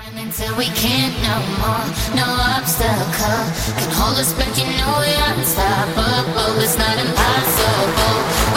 Until we can't no more, no obstacle can hold us back. You know we're unstoppable. It's not impossible.